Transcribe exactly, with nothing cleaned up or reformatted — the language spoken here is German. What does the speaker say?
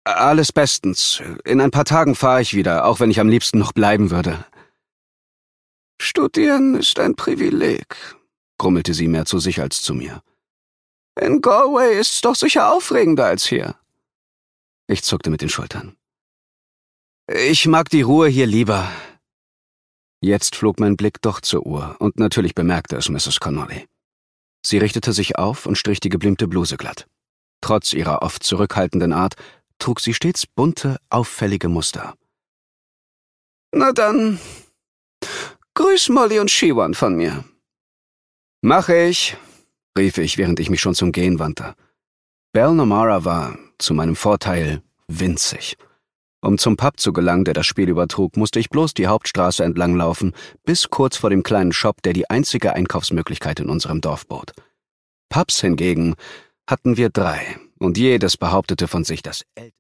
Alles bestens. In ein paar Tagen fahre ich wieder, auch wenn ich am liebsten noch bleiben würde. Studieren ist ein Privileg, grummelte sie mehr zu sich als zu mir. In Galway ist's doch sicher aufregender als hier. Ich zuckte mit den Schultern. Ich mag die Ruhe hier lieber. Jetzt flog mein Blick doch zur Uhr, und natürlich bemerkte es Misses Connolly. Sie richtete sich auf und strich die geblümte Bluse glatt. Trotz ihrer oft zurückhaltenden Art trug sie stets bunte, auffällige Muster. Na dann, grüß Molly und Siwan von mir. Mach ich, rief ich, während ich mich schon zum Gehen wandte. Balnamara war, zu meinem Vorteil, winzig. Um zum Pub zu gelangen, der das Spiel übertrug, musste ich bloß die Hauptstraße entlang laufen, bis kurz vor dem kleinen Shop, der die einzige Einkaufsmöglichkeit in unserem Dorf bot. Pubs hingegen hatten wir drei, und jedes behauptete von sich, das älteste.